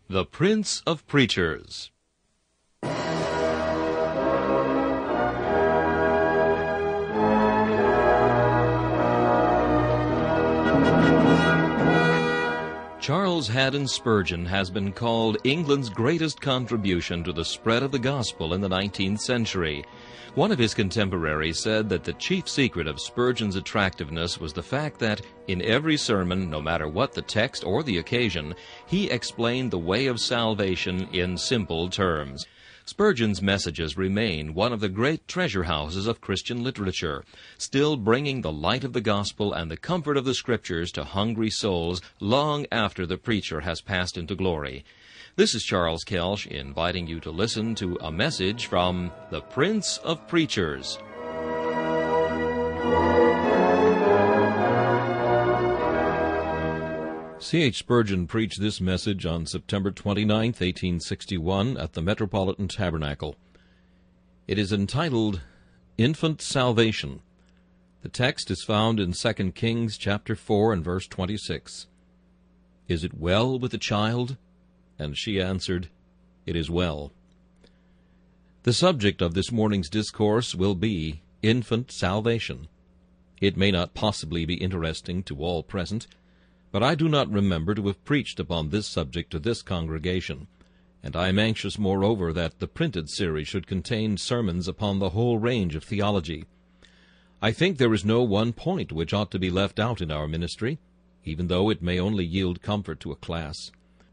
The Prince of Preachers. Charles Haddon Spurgeon has been called England's greatest contribution to the spread of the gospel in the 19th century. One of his contemporaries said that the chief secret of Spurgeon's attractiveness was the fact that, in every sermon, no matter what the text or the occasion, he explained the way of salvation in simple terms. Spurgeon's messages remain one of the great treasure houses of Christian literature, still bringing the light of the gospel and the comfort of the Scriptures to hungry souls long after the preacher has passed into glory. This is Charles Kelsch inviting you to listen to a message from the Prince of Preachers. C.H. Spurgeon preached this message on September 29, 1861, at the Metropolitan Tabernacle. It is entitled, Infant Salvation. The text is found in 2 Kings chapter 4 and verse 26. Is it well with the child? And she answered, It is well. The subject of this morning's discourse will be infant salvation. It may not possibly be interesting to all present, but I do not remember to have preached upon this subject to this congregation, and I am anxious, moreover, that the printed series should contain sermons upon the whole range of theology. I think there is no one point which ought to be left out in our ministry, even though it may only yield comfort to a class.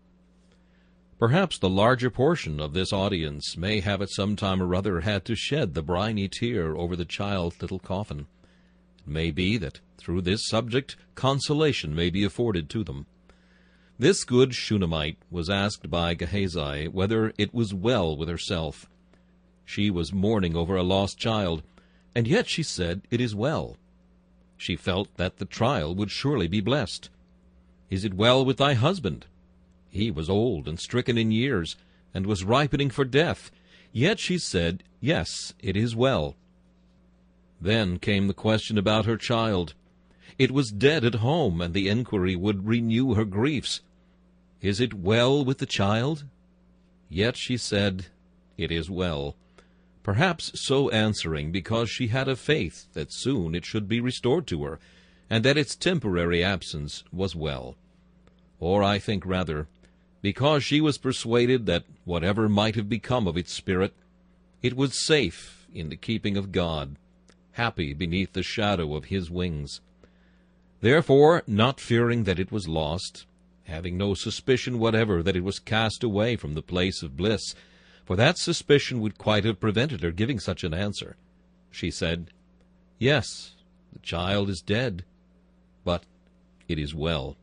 Perhaps the larger portion of this audience may have at some time or other had to shed the briny tear over the child's little coffin. It may be that through this subject consolation may be afforded to them. This good Shunammite was asked by Gehazi whether it was well with herself. She was mourning over a lost child, and yet she said, It is well. She felt that the trial would surely be blessed. Is it well with thy husband? He was old and stricken in years, and was ripening for death. Yet she said, Yes, it is well. Then came the question about her child. It was dead at home, and the enquiry would renew her griefs. Is it well with the child? Yet she said, It is well, perhaps so answering because she had a faith that soon it should be restored to her, and that its temporary absence was well. Or I think rather, because she was persuaded that whatever might have become of its spirit, it was safe in the keeping of God, happy beneath the shadow of His wings. Therefore, not fearing that it was lost, having no suspicion whatever that it was cast away from the place of bliss, for that suspicion would quite have prevented her giving such an answer, she said, Yes, the child is dead, but it is well.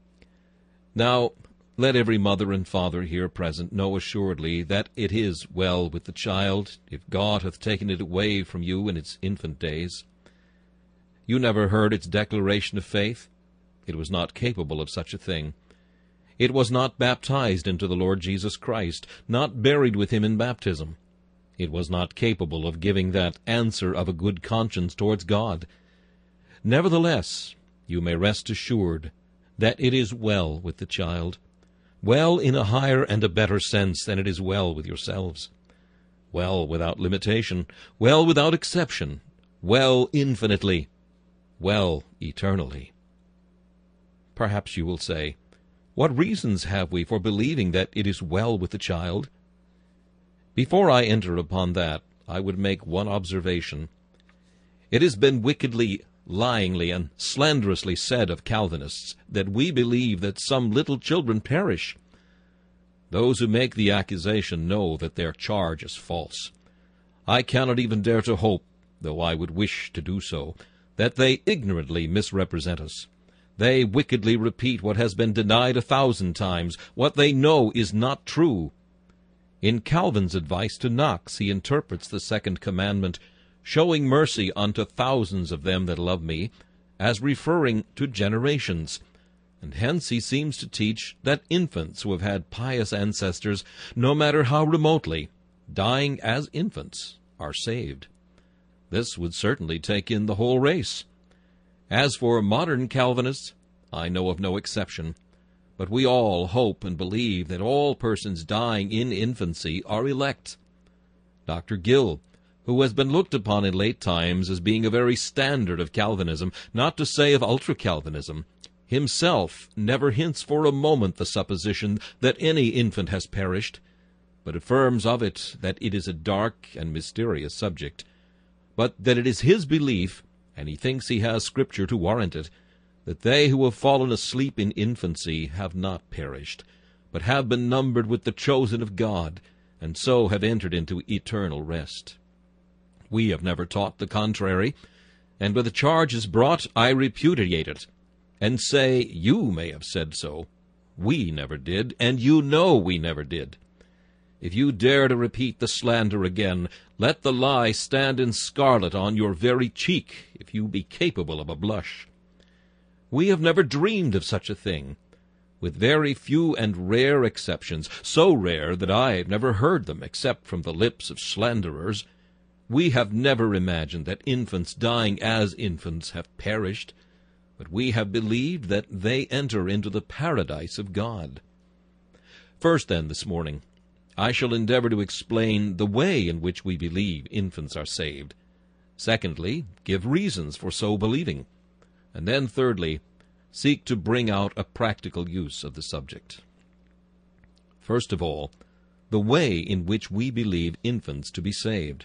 Now, let every mother and father here present know assuredly that it is well with the child, if God hath taken it away from you in its infant days. You never heard its declaration of faith? It was not capable of such a thing. It was not baptized into the Lord Jesus Christ, not buried with Him in baptism. It was not capable of giving that answer of a good conscience towards God. Nevertheless, you may rest assured that it is well with the child, well in a higher and a better sense than it is well with yourselves, well without limitation, well without exception, well infinitely, well eternally. Perhaps you will say, What reasons have we for believing that it is well with the child? Before I enter upon that, I would make one observation. It has been wickedly, lyingly, and slanderously said of Calvinists that we believe that some little children perish. Those who make the accusation know that their charge is false. I cannot even dare to hope, though I would wish to do so, that they ignorantly misrepresent us. They wickedly repeat what has been denied 1,000 times, what they know is not true. In Calvin's advice to Knox, he interprets the second commandment, showing mercy unto thousands of them that love me, as referring to generations, and hence he seems to teach that infants who have had pious ancestors, no matter how remotely, dying as infants, are saved. This would certainly take in the whole race. As for modern Calvinists, I know of no exception. but we all hope and believe that all persons dying in infancy are elect. Dr. Gill, who has been looked upon in late times as being a very standard of Calvinism, not to say of ultra-Calvinism, himself never hints for a moment the supposition that any infant has perished, but affirms of it that it is a dark and mysterious subject, but that it is his belief, and he thinks he has Scripture to warrant it, that they who have fallen asleep in infancy have not perished, but have been numbered with the chosen of God, and so have entered into eternal rest. We have never taught the contrary, and when the charge is brought, I repudiate it, and say, you may have said so. We never did, and you know we never did. If you dare to repeat the slander again, let the lie stand in scarlet on your very cheek, if you be capable of a blush. We have never dreamed of such a thing, with very few and rare exceptions, so rare that I have never heard them except from the lips of slanderers. We have never imagined that infants dying as infants have perished, but we have believed that they enter into the paradise of God. First, then, this morning, I shall endeavor to explain the way in which we believe infants are saved. Secondly, give reasons for so believing. And then, thirdly, seek to bring out a practical use of the subject. First of all, the way in which we believe infants to be saved.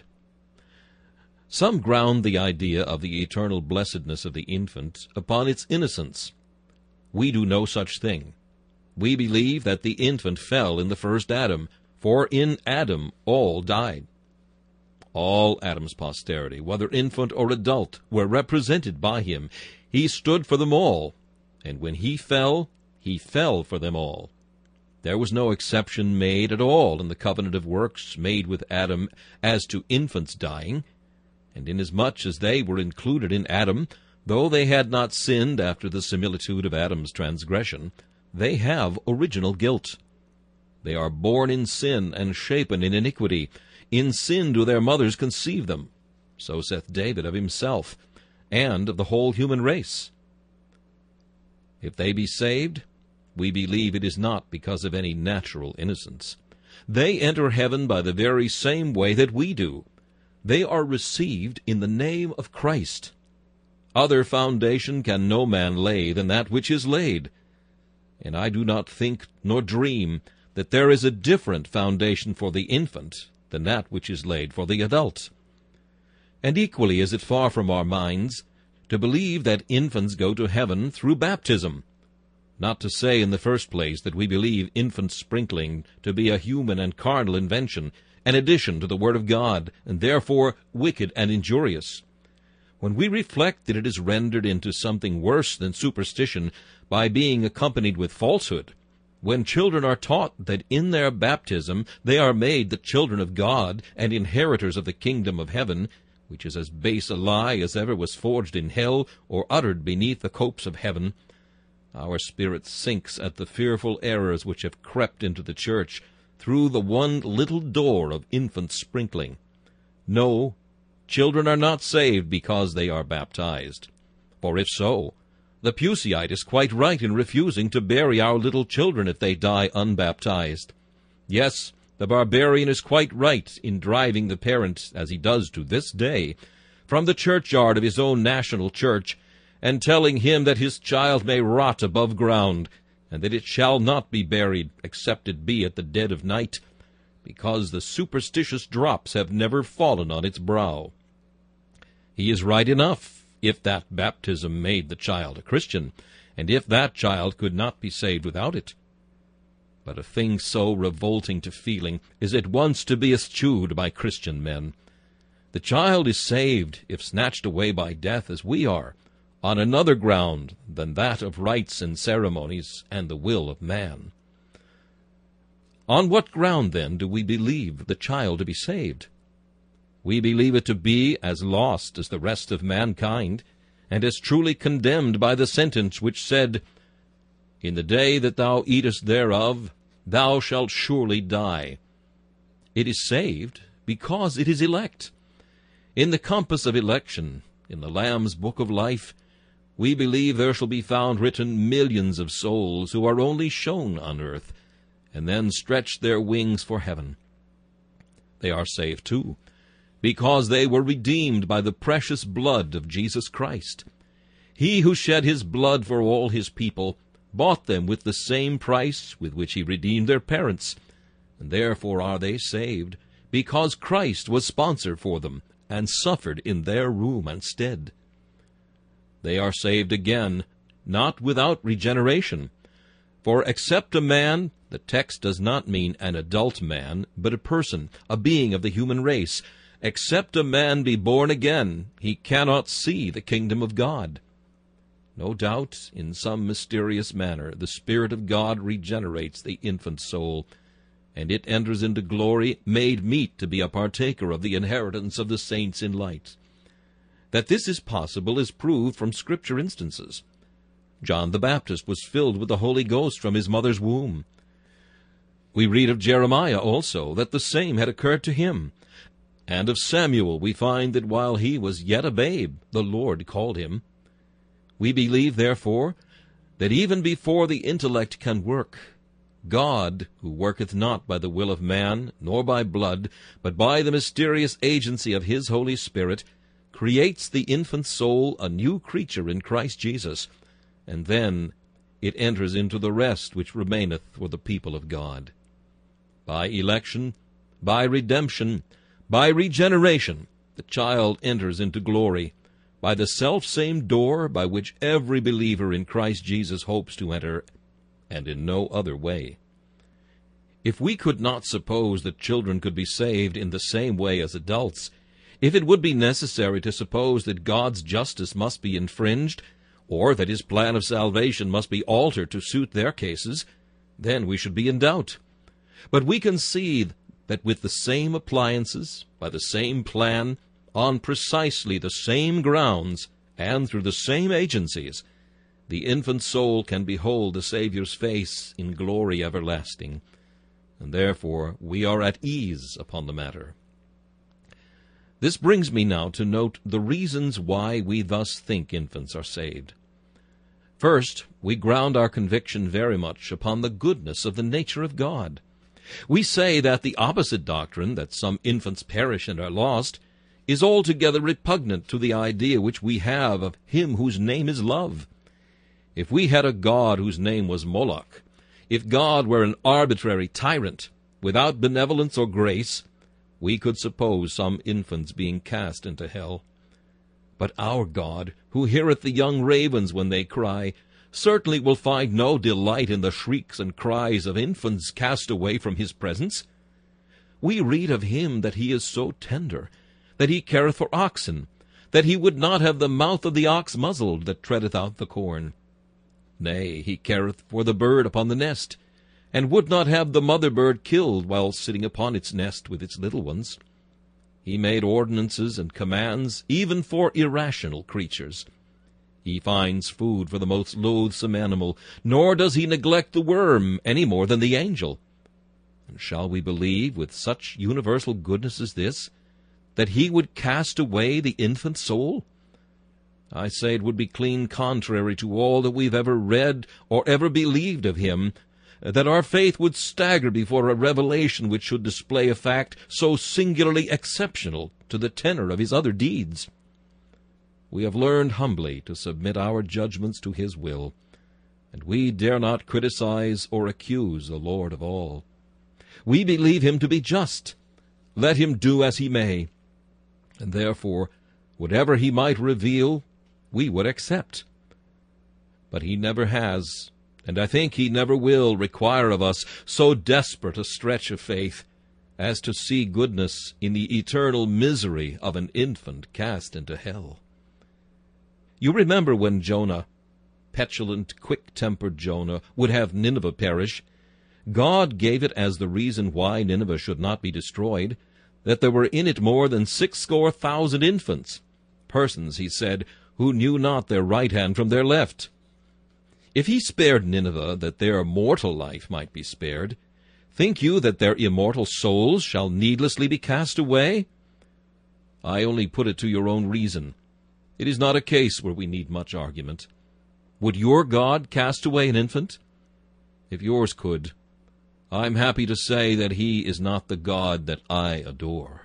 Some ground the idea of the eternal blessedness of the infant upon its innocence. We do no such thing. We believe that the infant fell in the first Adam, for in Adam all died. All Adam's posterity, whether infant or adult, were represented by him. He stood for them all, and when he fell for them all. There was no exception made at all in the covenant of works made with Adam as to infants dying, and inasmuch as they were included in Adam, though they had not sinned after the similitude of Adam's transgression, they have original guilt. They are born in sin and shapen in iniquity. In sin do their mothers conceive them. So saith David of himself, and of the whole human race. If they be saved, we believe it is not because of any natural innocence. They enter heaven by the very same way that we do. They are received in the name of Christ. Other foundation can no man lay than that which is laid. And I do not think nor dream that there is a different foundation for the infant than that which is laid for the adult. And equally is it far from our minds to believe that infants go to heaven through baptism, not to say in the first place that we believe infant sprinkling to be a human and carnal invention, an addition to the Word of God, and therefore wicked and injurious. When we reflect that it is rendered into something worse than superstition by being accompanied with falsehood, when children are taught that in their baptism they are made the children of God and inheritors of the kingdom of heaven, which is as base a lie as ever was forged in hell or uttered beneath the copes of heaven, our spirit sinks at the fearful errors which have crept into the church through the one little door of infant sprinkling. No, children are not saved because they are baptized. For if so, the Puseyite is quite right in refusing to bury our little children if they die unbaptized. Yes, the barbarian is quite right in driving the parent, as he does to this day, from the churchyard of his own national church, and telling him that his child may rot above ground, and that it shall not be buried, except it be at the dead of night, because the superstitious drops have never fallen on its brow. He is right enough, if that baptism made the child a Christian, and if that child could not be saved without it. But a thing so revolting to feeling is at once to be eschewed by Christian men. The child is saved, if snatched away by death as we are, on another ground than that of rites and ceremonies and the will of man. On what ground, then, do we believe the child to be saved? We believe it to be as lost as the rest of mankind, and as truly condemned by the sentence which said, "In the day that thou eatest thereof, thou shalt surely die." It is saved because it is elect. In the compass of election, in the Lamb's book of life, we believe there shall be found written millions of souls who are only shown on earth, and then stretch their wings for heaven. They are saved too, because they were redeemed by the precious blood of Jesus Christ. He who shed his blood for all his people bought them with the same price with which he redeemed their parents, and therefore are they saved, because Christ was sponsor for them, and suffered in their room and stead. They are saved again, not without regeneration. For except a man, the text does not mean an adult man, but a person, a being of the human race. Except a man be born again, he cannot see the kingdom of God. No doubt, in some mysterious manner, the Spirit of God regenerates the infant soul, and it enters into glory, made meet to be a partaker of the inheritance of the saints in light. That this is possible is proved from Scripture instances. John the Baptist was filled with the Holy Ghost from his mother's womb. We read of Jeremiah also, that the same had occurred to him. And of Samuel we find that while he was yet a babe, the Lord called him. We believe, therefore, that even before the intellect can work, God, who worketh not by the will of man, nor by blood, but by the mysterious agency of his Holy Spirit, creates the infant soul a new creature in Christ Jesus, and then it enters into the rest which remaineth for the people of God. By election, by redemption, by regeneration, the child enters into glory, by the self-same door by which every believer in Christ Jesus hopes to enter, and in no other way. If we could not suppose that children could be saved in the same way as adults, if it would be necessary to suppose that God's justice must be infringed, or that his plan of salvation must be altered to suit their cases, then we should be in doubt. But we can see that with the same appliances, by the same plan, on precisely the same grounds, and through the same agencies, the infant soul can behold the Saviour's face in glory everlasting, and therefore we are at ease upon the matter. This brings me now to note the reasons why we thus think infants are saved. First, we ground our conviction very much upon the goodness of the nature of God. We say that the opposite doctrine, that some infants perish and are lost, is altogether repugnant to the idea which we have of him whose name is love. If we had a God whose name was Moloch, if God were an arbitrary tyrant, without benevolence or grace, we could suppose some infants being cast into hell. But our God, who heareth the young ravens when they cry, certainly will find no delight in the shrieks and cries of infants cast away from his presence. We read of him that he is so tender, that he careth for oxen, that he would not have the mouth of the ox muzzled that treadeth out the corn. Nay, he careth for the bird upon the nest, and would not have the mother bird killed while sitting upon its nest with its little ones. He made ordinances and commands even for irrational creatures. He finds food for the most loathsome animal, nor does he neglect the worm any more than the angel. And shall we believe, with such universal goodness as this, that he would cast away the infant soul? I say it would be clean contrary to all that we've ever read or ever believed of him, that our faith would stagger before a revelation which should display a fact so singularly exceptional to the tenor of his other deeds. We have learned humbly to submit our judgments to his will, and we dare not criticize or accuse the Lord of all. We believe him to be just, let him do as he may, and therefore, whatever he might reveal, we would accept. But he never has, and I think he never will, require of us so desperate a stretch of faith as to see goodness in the eternal misery of an infant cast into hell. You remember when Jonah, petulant, quick-tempered Jonah, would have Nineveh perish. God gave it as the reason why Nineveh should not be destroyed, that there were in it more than 60,000 infants, persons, he said, who knew not their right hand from their left. If he spared Nineveh that their mortal life might be spared, think you that their immortal souls shall needlessly be cast away? I only put it to your own reason. It is not a case where we need much argument. Would your God cast away an infant? If yours could, I'm happy to say that he is not the God that I adore.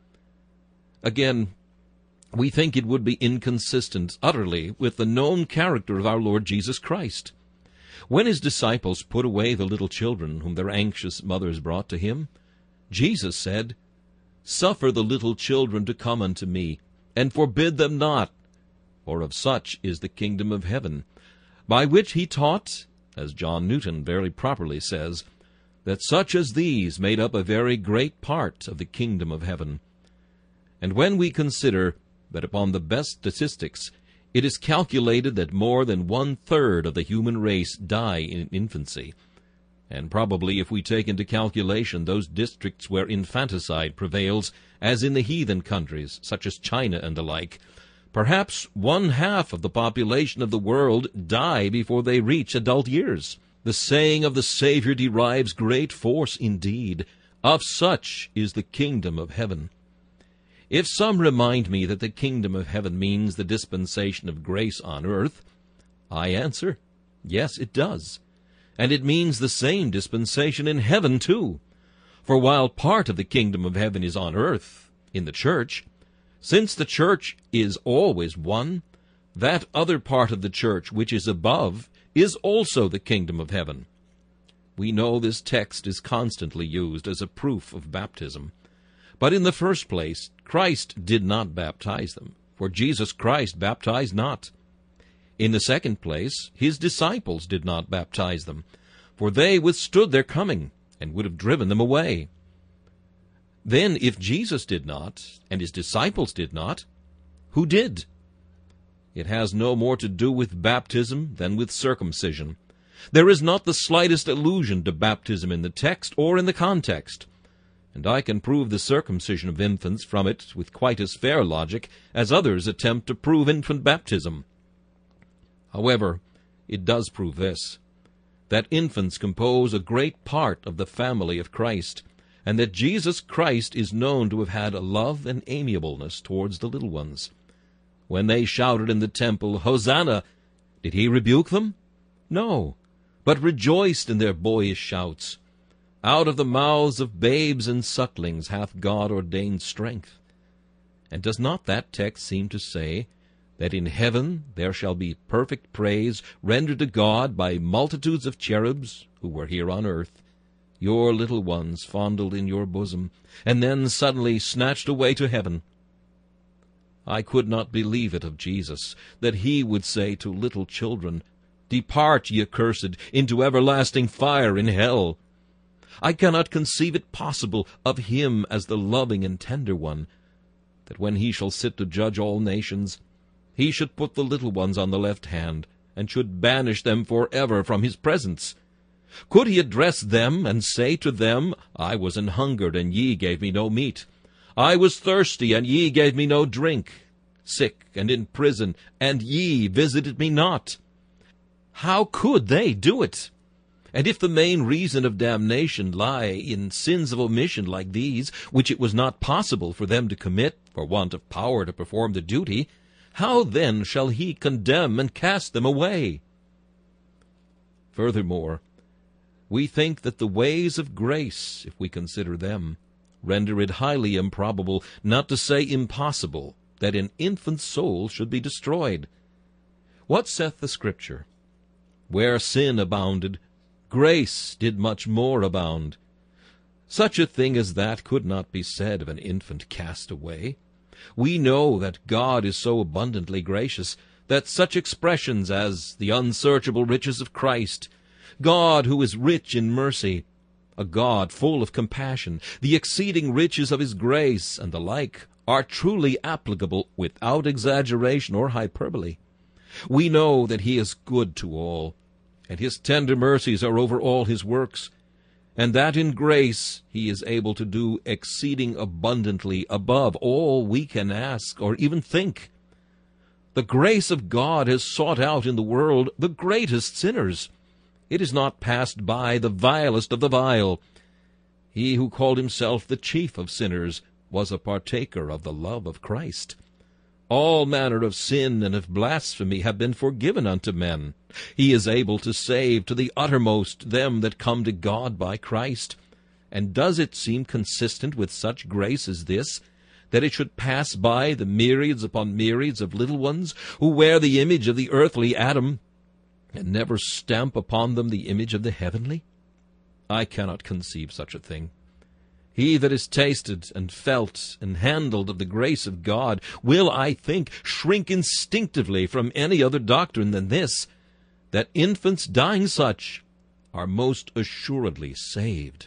Again, we think it would be inconsistent utterly with the known character of our Lord Jesus Christ. When his disciples put away the little children whom their anxious mothers brought to him, Jesus said, "Suffer the little children to come unto me, and forbid them not, for of such is the kingdom of heaven," by which he taught, as John Newton very properly says, that such as these made up a very great part of the kingdom of heaven. And when we consider that upon the best statistics it is calculated that more than 1/3 of the human race die in infancy, and probably if we take into calculation those districts where infanticide prevails, as in the heathen countries, such as China and the like, perhaps 1/2 of the population of the world die before they reach adult years. The saying of the Savior derives great force indeed. Of such is the kingdom of heaven. If some remind me that the kingdom of heaven means the dispensation of grace on earth, I answer, yes, it does. And it means the same dispensation in heaven, too. For while part of the kingdom of heaven is on earth, in the church, since the church is always one, that other part of the church which is above is also the kingdom of heaven. We know this text is constantly used as a proof of baptism. But in the first place, Christ did not baptize them, for Jesus Christ baptized not. In the second place, his disciples did not baptize them, for they withstood their coming, and would have driven them away. Then, if Jesus did not, and his disciples did not, who did? It has no more to do with baptism than with circumcision. There is not the slightest allusion to baptism in the text or in the context, and I can prove the circumcision of infants from it with quite as fair logic as others attempt to prove infant baptism. However, it does prove this, that infants compose a great part of the family of Christ, and that Jesus Christ is known to have had a love and amiableness towards the little ones. When they shouted in the temple, "Hosanna," did he rebuke them? No, but rejoiced in their boyish shouts. Out of the mouths of babes and sucklings hath God ordained strength. And does not that text seem to say that in heaven there shall be perfect praise rendered to God by multitudes of cherubs who were here on earth, your little ones fondled in your bosom, and then suddenly snatched away to heaven? I could not believe it of Jesus, that he would say to little children, "Depart, ye accursed, into everlasting fire in hell." I cannot conceive it possible of him as the loving and tender one, that when he shall sit to judge all nations, he should put the little ones on the left hand, and should banish them forever from his presence. Could he address them, and say to them, "I was an hungered, and ye gave me no meat. I was thirsty, and ye gave me no drink. Sick and in prison, and ye visited me not"? How could they do it? And if the main reason of damnation lie in sins of omission like these, which it was not possible for them to commit for want of power to perform the duty, how then shall he condemn and cast them away? Furthermore, we think that the ways of grace, if we consider them, render it highly improbable, not to say impossible, that an infant soul should be destroyed. What saith the Scripture? Where sin abounded, grace did much more abound. Such a thing as that could not be said of an infant cast away. We know that God is so abundantly gracious that such expressions as the unsearchable riches of Christ, God who is rich in mercy, a God full of compassion, the exceeding riches of his grace, and the like, are truly applicable without exaggeration or hyperbole. We know that he is good to all, and his tender mercies are over all his works, and that in grace he is able to do exceeding abundantly above all we can ask or even think. The grace of God has sought out in the world the greatest sinners. It is not passed by the vilest of the vile. He who called himself the chief of sinners was a partaker of the love of Christ. All manner of sin and of blasphemy have been forgiven unto men. He is able to save to the uttermost them that come to God by Christ. And does it seem consistent with such grace as this, that it should pass by the myriads upon myriads of little ones, who wear the image of the earthly Adam, and never stamp upon them the image of the heavenly? I cannot conceive such a thing. He that has tasted and felt and handled of the grace of God will, I think, shrink instinctively from any other doctrine than this, that infants dying such are most assuredly saved.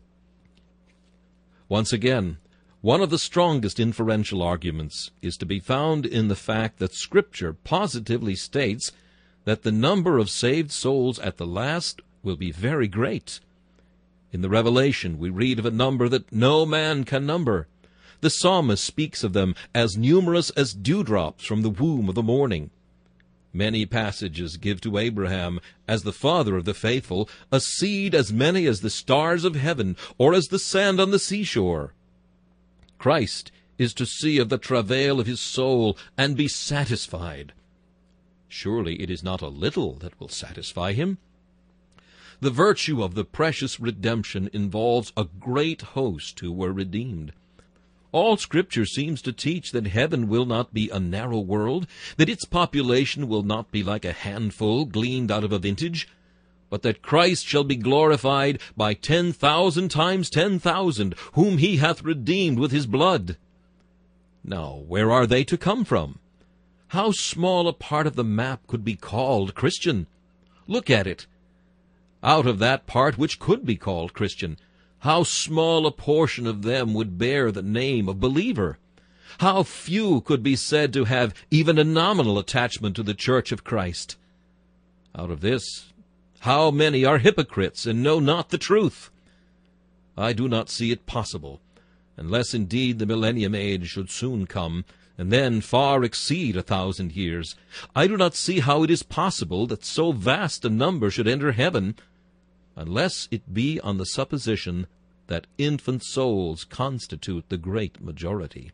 Once again, one of the strongest inferential arguments is to be found in the fact that Scripture positively states that the number of saved souls at the last will be very great. In the Revelation, we read of a number that no man can number. The psalmist speaks of them as numerous as dewdrops from the womb of the morning. Many passages give to Abraham, as the father of the faithful, a seed as many as the stars of heaven, or as the sand on the seashore. Christ is to see of the travail of his soul and be satisfied. Surely it is not a little that will satisfy him. The virtue of the precious redemption involves a great host who were redeemed. All Scripture seems to teach that heaven will not be a narrow world, that its population will not be like a handful gleaned out of a vintage, but that Christ shall be glorified by 10,000 times 10,000, whom he hath redeemed with his blood. Now, where are they to come from? How small a part of the map could be called Christian? Look at it. Out of that part which could be called Christian, how small a portion of them would bear the name of believer? How few could be said to have even a nominal attachment to the Church of Christ? Out of this, how many are hypocrites and know not the truth? I do not see it possible, unless indeed the millennium age should soon come, and then far exceed 1,000 years. I do not see how it is possible that so vast a number should enter heaven, unless it be on the supposition that infant souls constitute the great majority.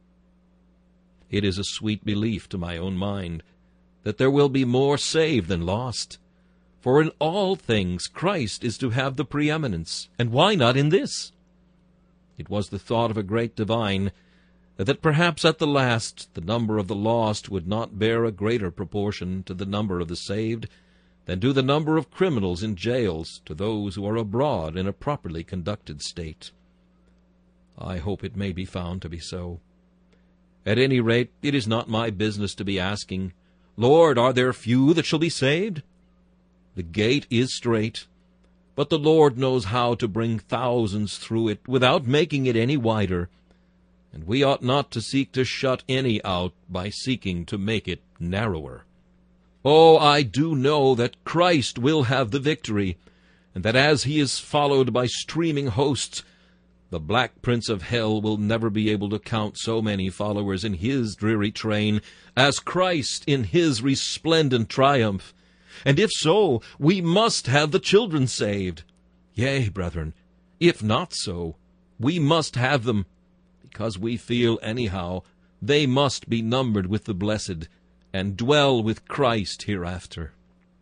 It is a sweet belief to my own mind that there will be more saved than lost, for in all things Christ is to have the preeminence, and why not in this? It was the thought of a great divine that perhaps at the last the number of the lost would not bear a greater proportion to the number of the saved than do the number of criminals in jails to those who are abroad in a properly conducted state. I hope it may be found to be so. At any rate, it is not my business to be asking, Lord, are there few that shall be saved? The gate is strait, but the Lord knows how to bring thousands through it without making it any wider, and we ought not to seek to shut any out by seeking to make it narrower. Oh, I do know that Christ will have the victory, and that as he is followed by streaming hosts, the black prince of hell will never be able to count so many followers in his dreary train as Christ in his resplendent triumph. And if so, we must have the children saved. Yea, brethren, if not so, we must have them, because we feel anyhow they must be numbered with the blessed, and dwell with Christ hereafter.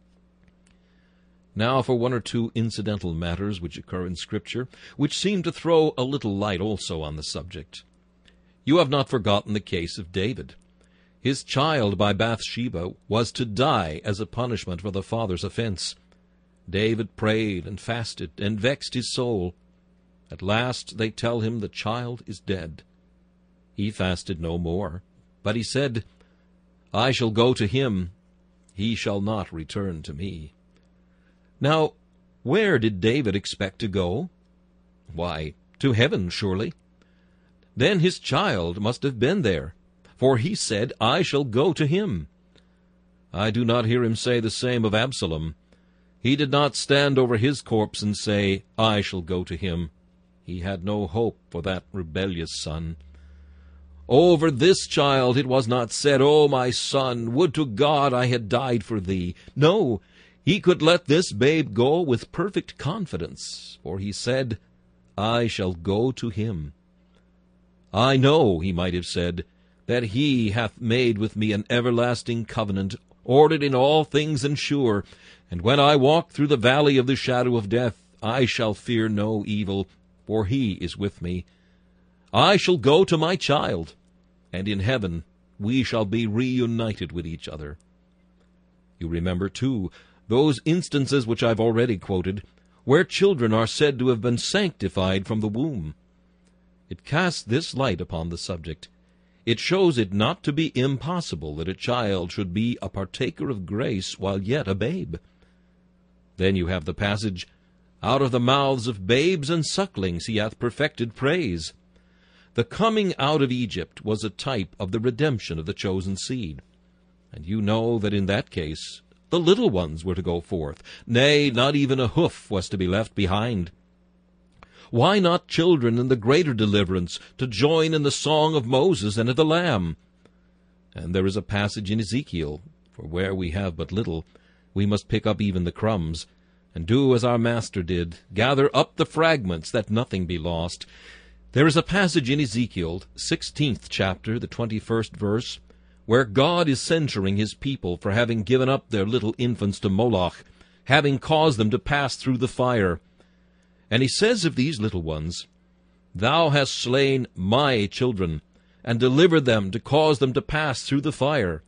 Now for one or two incidental matters which occur in Scripture, which seem to throw a little light also on the subject. You have not forgotten the case of David. His child by Bathsheba was to die as a punishment for the father's offense. David prayed and fasted and vexed his soul. At last they tell him the child is dead. He fasted no more, but he said, I shall go to him, he shall not return to me. Now, where did David expect to go? Why, to heaven, surely. Then his child must have been there, for he said, I shall go to him. I do not hear him say the same of Absalom. He did not stand over his corpse and say, I shall go to him. He had no hope for that rebellious son. Over this child it was not said, O my son, would to God I had died for thee. No, he could let this babe go with perfect confidence, for he said, I shall go to him. I know, he might have said, that he hath made with me an everlasting covenant, ordered in all things and sure. And when I walk through the valley of the shadow of death, I shall fear no evil, for he is with me. I shall go to my child, and in heaven we shall be reunited with each other. You remember, too, those instances which I've already quoted, where children are said to have been sanctified from the womb. It casts this light upon the subject. It shows it not to be impossible that a child should be a partaker of grace while yet a babe. Then you have the passage, "Out of the mouths of babes and sucklings he hath perfected praise." The coming out of Egypt was a type of the redemption of the chosen seed. And you know that in that case the little ones were to go forth. Nay, not even a hoof was to be left behind. Why not children in the greater deliverance, to join in the song of Moses and of the Lamb? And there is a passage in Ezekiel, for where we have but little, we must pick up even the crumbs, and do as our Master did, gather up the fragments, that nothing be lost. There is a passage in Ezekiel, 16th chapter, the 21st verse, where God is censuring his people for having given up their little infants to Moloch, having caused them to pass through the fire. And he says of these little ones, "Thou hast slain my children, and delivered them to cause them to pass through the fire."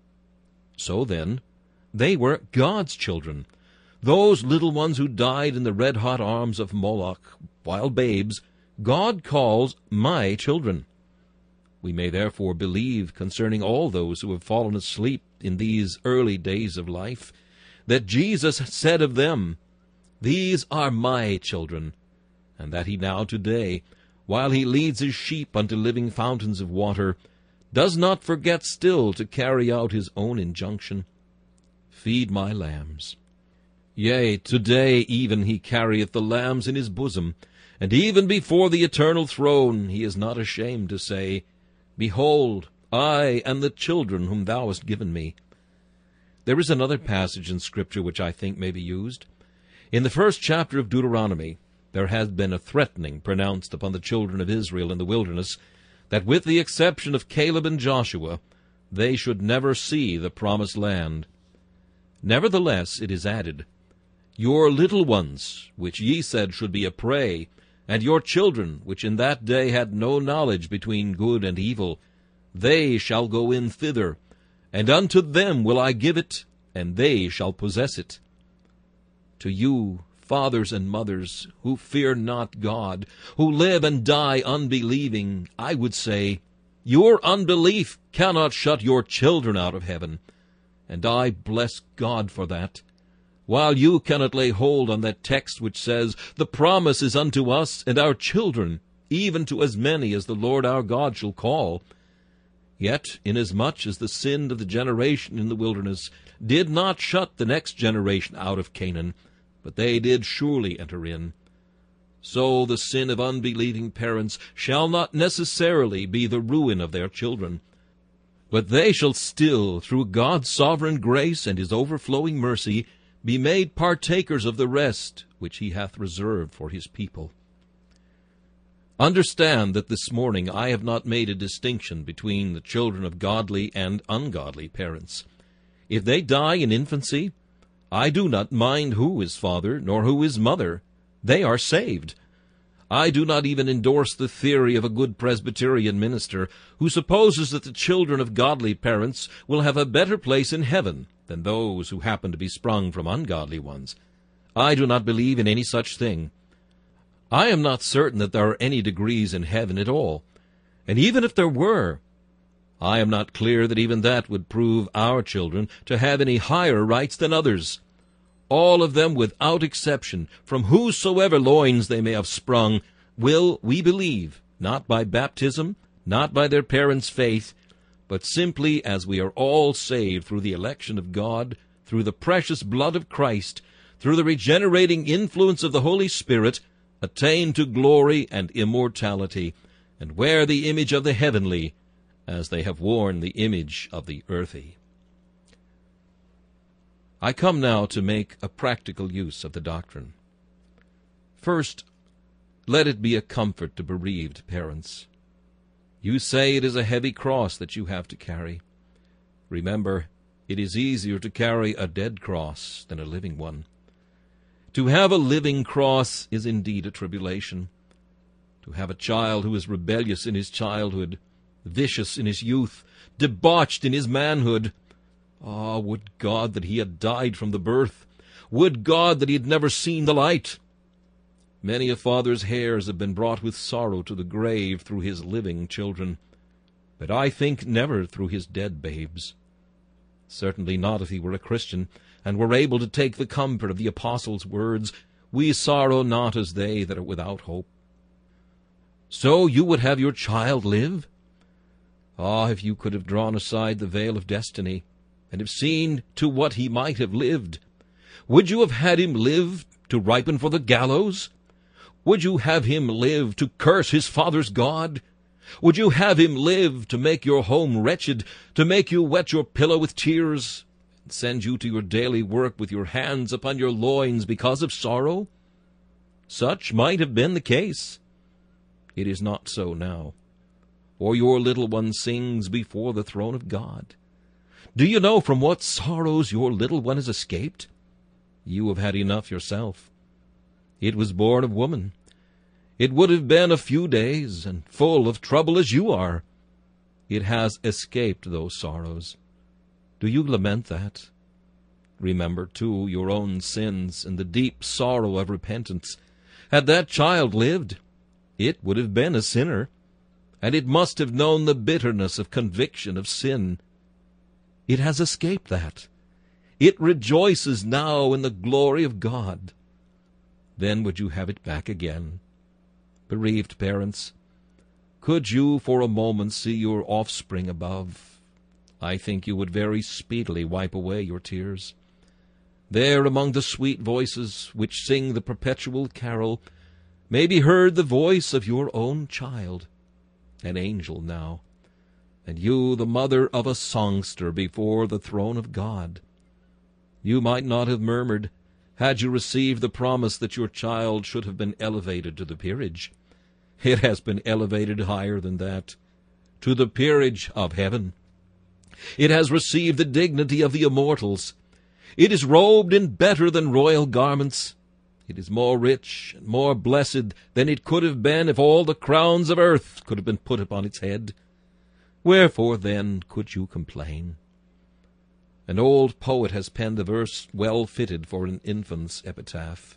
So then, they were God's children. Those little ones who died in the red-hot arms of Moloch while babes, God calls my children. We may therefore believe concerning all those who have fallen asleep in these early days of life, that Jesus said of them, "These are my children," and that he now today, while he leads his sheep unto living fountains of water, does not forget still to carry out his own injunction, "Feed my lambs." Yea, today even he carrieth the lambs in his bosom, and even before the eternal throne he is not ashamed to say, "Behold, I and the children whom thou hast given me." There is another passage in Scripture which I think may be used. In the 1st chapter of Deuteronomy, there has been a threatening pronounced upon the children of Israel in the wilderness, that with the exception of Caleb and Joshua, they should never see the promised land. Nevertheless, it is added, "Your little ones, which ye said should be a prey, and your children, which in that day had no knowledge between good and evil, they shall go in thither, and unto them will I give it, and they shall possess it." To you, fathers and mothers, who fear not God, who live and die unbelieving, I would say, your unbelief cannot shut your children out of heaven, and I bless God for that. While you cannot lay hold on that text which says, "The promise is unto us and our children, even to as many as the Lord our God shall call," yet, inasmuch as the sin of the generation in the wilderness did not shut the next generation out of Canaan, but they did surely enter in, so the sin of unbelieving parents shall not necessarily be the ruin of their children, but they shall still, through God's sovereign grace and his overflowing mercy, be made partakers of the rest which he hath reserved for his people. Understand that this morning I have not made a distinction between the children of godly and ungodly parents. If they die in infancy, I do not mind who is father nor who is mother. They are saved. I do not even endorse the theory of a good Presbyterian minister who supposes that the children of godly parents will have a better place in heaven than those who happen to be sprung from ungodly ones. I do not believe in any such thing. I am not certain that there are any degrees in heaven at all, and even if there were, I am not clear that even that would prove our children to have any higher rights than others. All of them, without exception, from whosoever loins they may have sprung, will, we believe, not by baptism, not by their parents' faith, but simply as we are all saved through the election of God, through the precious blood of Christ, through the regenerating influence of the Holy Spirit, attain to glory and immortality, and wear the image of the heavenly, as they have worn the image of the earthy. I come now to make a practical use of the doctrine. First, let it be a comfort to bereaved parents. You say it is a heavy cross that you have to carry. Remember, it is easier to carry a dead cross than a living one. To have a living cross is indeed a tribulation. To have a child who is rebellious in his childhood, vicious in his youth, debauched in his manhood. Ah, would God that he had died from the birth! Would God that he had never seen the light! Many a father's hairs have been brought with sorrow to the grave through his living children, but I think never through his dead babes. Certainly not if he were a Christian, and were able to take the comfort of the apostles' words, "We sorrow not as they that are without hope." So you would have your child live? Ah, if you could have drawn aside the veil of destiny, and have seen to what he might have lived! Would you have had him live to ripen for the gallows? Would you have him live to curse his father's God? Would you have him live to make your home wretched, to make you wet your pillow with tears, and send you to your daily work with your hands upon your loins because of sorrow? Such might have been the case. It is not so now, for your little one sings before the throne of God. Do you know from what sorrows your little one has escaped? You have had enough yourself. It was born of woman. It would have been a few days, and full of trouble as you are. It has escaped those sorrows. Do you lament that? Remember, too, your own sins and the deep sorrow of repentance. Had that child lived, it would have been a sinner, and it must have known the bitterness of conviction of sin. It has escaped that. It rejoices now in the glory of God. Then would you have it back again? Bereaved parents, could you for a moment see your offspring above, I think you would very speedily wipe away your tears. There among the sweet voices which sing the perpetual carol may be heard the voice of your own child, an angel now, and you the mother of a songster before the throne of God. You might not have murmured had you received the promise that your child should have been elevated to the peerage. It has been elevated higher than that, to the peerage of heaven. It has received the dignity of the immortals. It is robed in better than royal garments. It is more rich and more blessed than it could have been if all the crowns of earth could have been put upon its head. Wherefore, then, could you complain? An old poet has penned a verse well fitted for an infant's epitaph.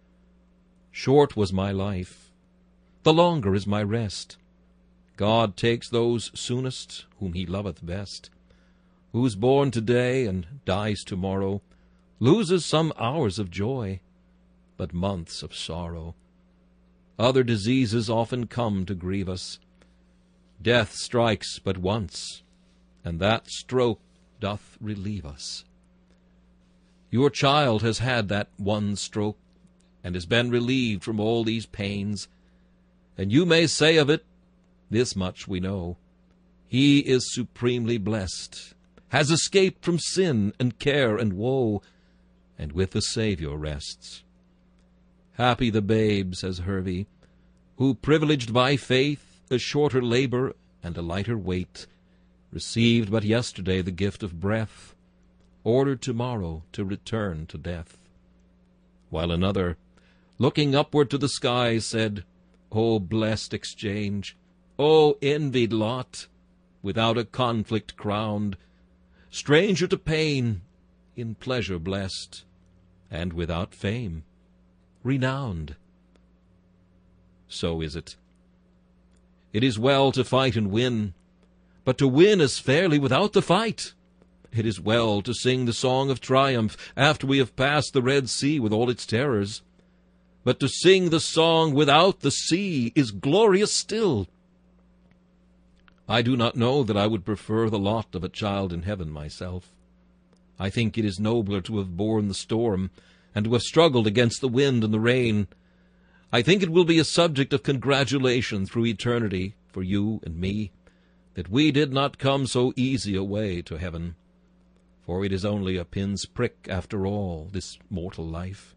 Short was my life, the longer is my rest. God takes those soonest whom he loveth best. Who's born today and dies tomorrow loses some hours of joy, but months of sorrow. Other diseases often come to grieve us. Death strikes but once, and that stroke doth relieve us. Your child has had that one stroke, and has been relieved from all these pains, and you may say of it, this much we know: he is supremely blessed, has escaped from sin and care and woe, and with the Savior rests. Happy the babe, says Hervey, who, privileged by faith a shorter labor and a lighter weight, received but yesterday the gift of breath, ordered tomorrow to return to death. While another, looking upward to the skies, said, O blessed exchange, O envied lot, without a conflict crowned, stranger to pain, in pleasure blessed, and without fame, renowned. So is it. It is well to fight and win, but to win as fairly without the fight. It is well to sing the song of triumph after we have passed the Red Sea with all its terrors, but to sing the song without the sea is glorious still. I do not know that I would prefer the lot of a child in heaven myself. I think it is nobler to have borne the storm, and to have struggled against the wind and the rain. I think it will be a subject of congratulation through eternity for you and me, that we did not come so easy a way to heaven, for it is only a pin's prick after all, this mortal life.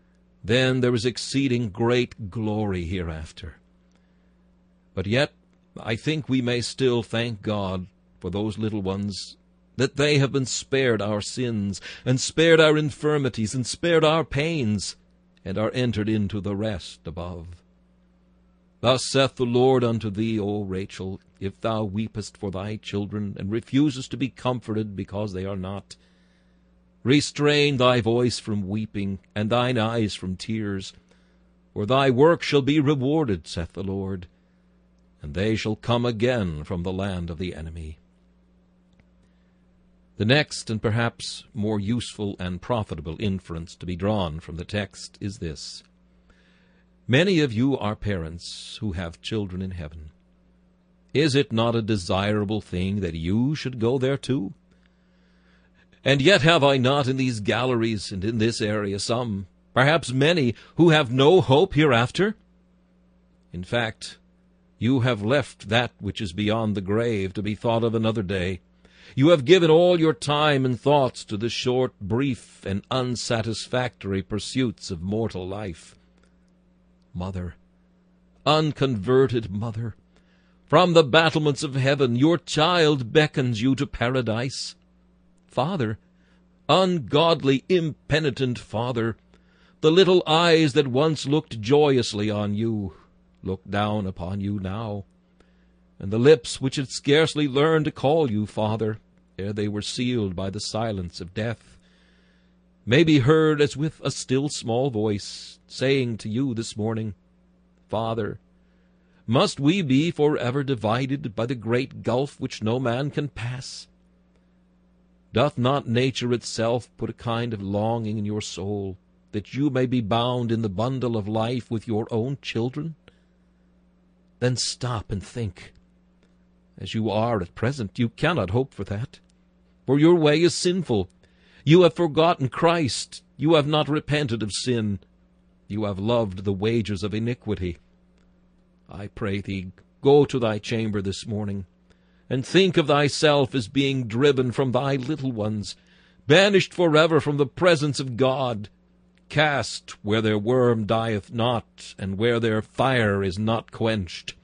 Then there is exceeding great glory hereafter. But yet I think we may still thank God for those little ones, that they have been spared our sins, and spared our infirmities, and spared our pains, and are entered into the rest above. Thus saith the Lord unto thee, O Rachel, if thou weepest for thy children, and refusest to be comforted because they are not, restrain thy voice from weeping, and thine eyes from tears, for thy work shall be rewarded, saith the Lord, and they shall come again from the land of the enemy. The next, and perhaps more useful and profitable inference to be drawn from the text is this. Many of you are parents who have children in heaven. Is it not a desirable thing that you should go there too? And yet have I not in these galleries and in this area some, perhaps many, who have no hope hereafter? In fact, you have left that which is beyond the grave to be thought of another day. You have given all your time and thoughts to the short, brief, and unsatisfactory pursuits of mortal life. Mother, unconverted mother, from the battlements of heaven your child beckons you to paradise. Father, ungodly, impenitent father, the little eyes that once looked joyously on you look down upon you now, and the lips which had scarcely learned to call you Father, ere they were sealed by the silence of death, may be heard as with a still small voice, saying to you this morning, Father, must we be forever divided by the great gulf which no man can pass? Doth not nature itself put a kind of longing in your soul, that you may be bound in the bundle of life with your own children? Then stop and think. As you are at present, you cannot hope for that, for your way is sinful. You have forgotten Christ. You have not repented of sin. You have loved the wages of iniquity. I pray thee, go to thy chamber this morning, and think of thyself as being driven from thy little ones, banished forever from the presence of God, cast where their worm dieth not, and where their fire is not quenched.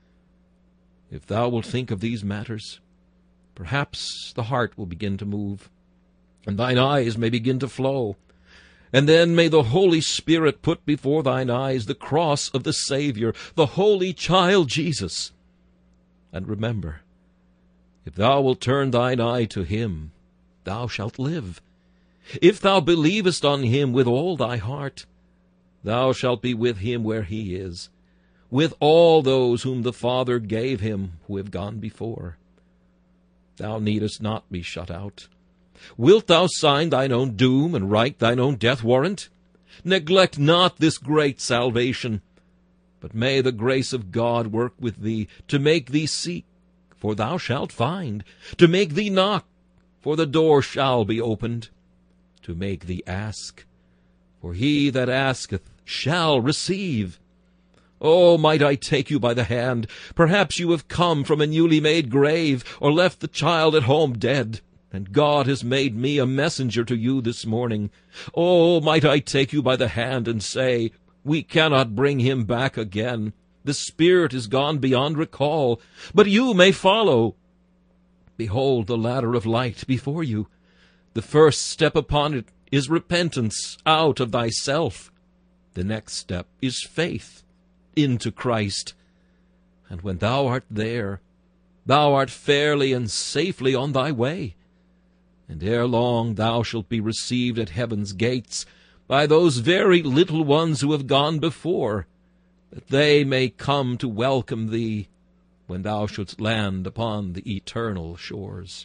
If thou wilt think of these matters, perhaps the heart will begin to move, and thine eyes may begin to flow, and then may the Holy Spirit put before thine eyes the cross of the Savior, the Holy Child Jesus. And remember, if thou wilt turn thine eye to him, thou shalt live. If thou believest on him with all thy heart, thou shalt be with him where he is, with all those whom the Father gave him who have gone before. Thou needest not be shut out. Wilt thou sign thine own doom and write thine own death warrant? Neglect not this great salvation, but may the grace of God work with thee, to make thee seek, for thou shalt find, to make thee knock, for the door shall be opened, to make thee ask, for he that asketh shall receive. Oh, might I take you by the hand! Perhaps you have come from a newly made grave, or left the child at home dead, and God has made me a messenger to you this morning. Oh, might I take you by the hand and say, we cannot bring him back again. The spirit is gone beyond recall, but you may follow. Behold the ladder of light before you. The first step upon it is repentance out of thyself. The next step is faith into Christ. And when thou art there, thou art fairly and safely on thy way. And ere long thou shalt be received at heaven's gates by those very little ones who have gone before, that they may come to welcome thee when thou shouldst land upon the eternal shores.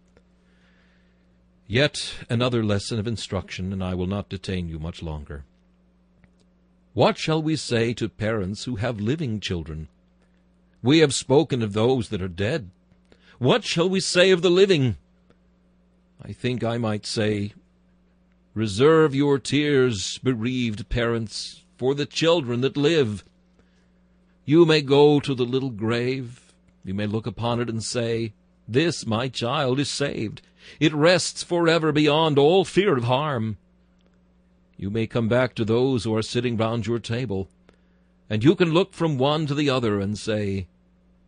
Yet another lesson of instruction, and I will not detain you much longer. What shall we say to parents who have living children? We have spoken of those that are dead. What shall we say of the living? I think I might say, reserve your tears, bereaved parents, for the children that live. You may go to the little grave. You may look upon it and say, this my child is saved. It rests forever beyond all fear of harm. You may come back to those who are sitting round your table, and you can look from one to the other and say,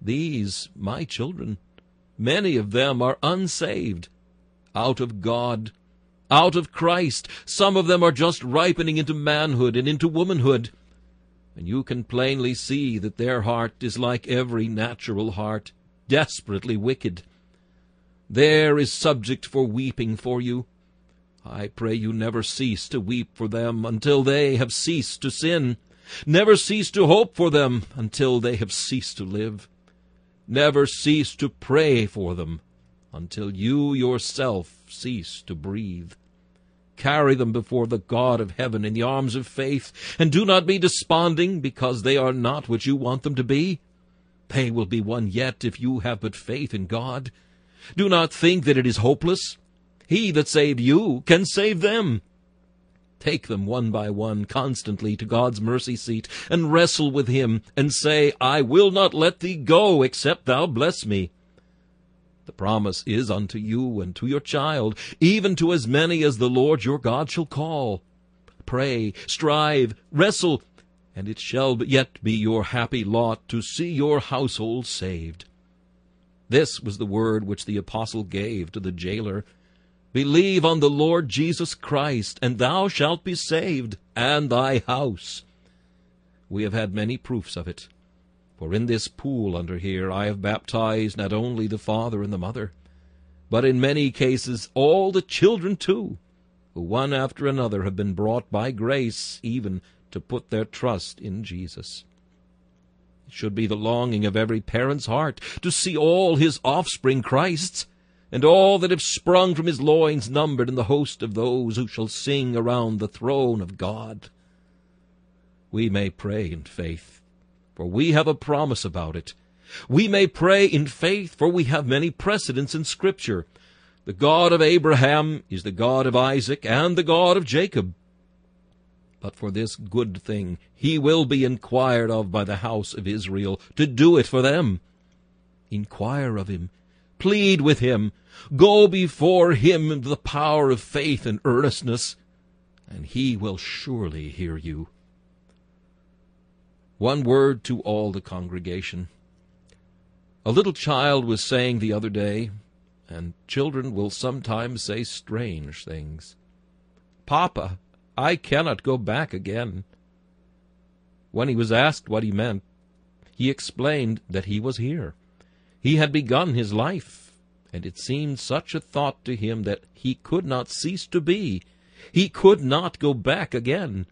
These, my children, many of them are unsaved, out of God, out of Christ. Some of them are just ripening into manhood and into womanhood. And you can plainly see that their heart is like every natural heart, desperately wicked. There is subject for weeping for you. I pray you never cease to weep for them until they have ceased to sin. Never cease to hope for them until they have ceased to live. Never cease to pray for them until you yourself cease to breathe. Carry them before the God of heaven in the arms of faith, and do not be desponding because they are not what you want them to be. They will be one yet if you have but faith in God. Do not think that it is hopeless. He that saved you can save them. Take them one by one constantly to God's mercy seat, and wrestle with him, and say, I will not let thee go except thou bless me. The promise is unto you and to your child, even to as many as the Lord your God shall call. Pray, strive, wrestle, and it shall yet be your happy lot to see your household saved. This was the word which the apostle gave to the jailer. Believe on the Lord Jesus Christ, and thou shalt be saved, and thy house. We have had many proofs of it. For in this pool under here I have baptized not only the father and the mother, but in many cases all the children too, who one after another have been brought by grace even to put their trust in Jesus. It should be the longing of every parent's heart to see all his offspring Christs, and all that have sprung from his loins numbered in the host of those who shall sing around the throne of God. We may pray in faith, for we have a promise about it. We may pray in faith, for we have many precedents in Scripture. The God of Abraham is the God of Isaac and the God of Jacob. But for this good thing he will be inquired of by the house of Israel, to do it for them. Inquire of him, plead with him, go before him in the power of faith and earnestness, and he will surely hear you. One word to all the congregation. A little child was saying the other day, and children will sometimes say strange things, Papa, I cannot go back again. When he was asked what he meant, he explained that he was here. He had begun his life, and it seemed such a thought to him that he could not cease to be. He could not go back again.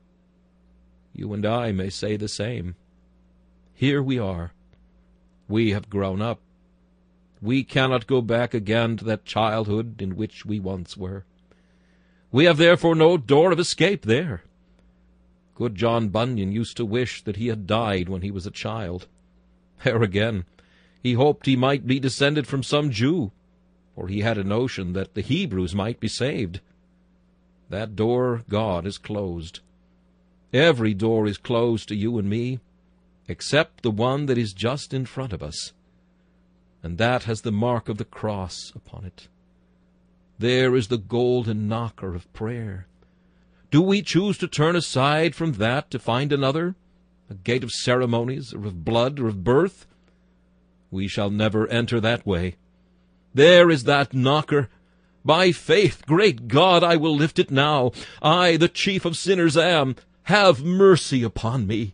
You and I may say the same. Here we are. We have grown up. We cannot go back again to that childhood in which we once were. We have therefore no door of escape there. Good John Bunyan used to wish that he had died when he was a child. There again, he hoped he might be descended from some Jew, for he had a notion that the Hebrews might be saved. That door God has closed. Every door is closed to you and me, except the one that is just in front of us, and that has the mark of the cross upon it. There is the golden knocker of prayer. Do we choose to turn aside from that to find another, a gate of ceremonies, or of blood, or of birth? We shall never enter that way. There is that knocker. By faith, great God, I will lift it now. I, the chief of sinners, am. Have mercy upon me.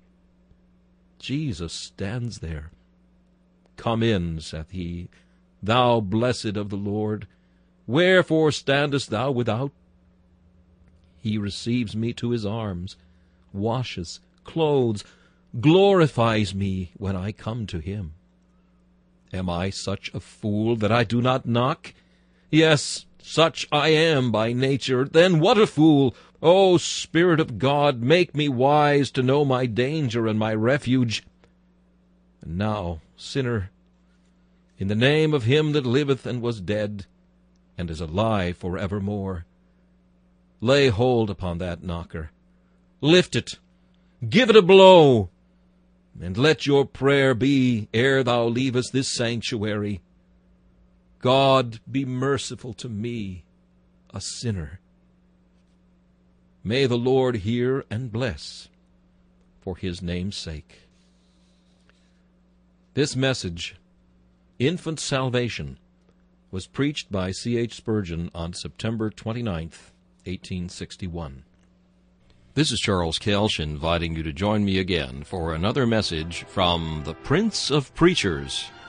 Jesus stands there. Come in, saith he, thou blessed of the Lord. Wherefore standest thou without? He receives me to his arms, washes, clothes, glorifies me when I come to him. Am I such a fool that I do not knock? Yes, such I am by nature. Then what a fool! O Spirit of God, make me wise to know my danger and my refuge. And now, sinner, in the name of him that liveth and was dead, and is alive for evermore, lay hold upon that knocker. Lift it. Give it a blow. And let your prayer be, ere thou leavest this sanctuary, God, be merciful to me, a sinner. May the Lord hear and bless, for his name's sake. This message, Infant Salvation, was preached by C.H. Spurgeon on September 29th, 1861. This is Charles Kelsch inviting you to join me again for another message from the Prince of Preachers,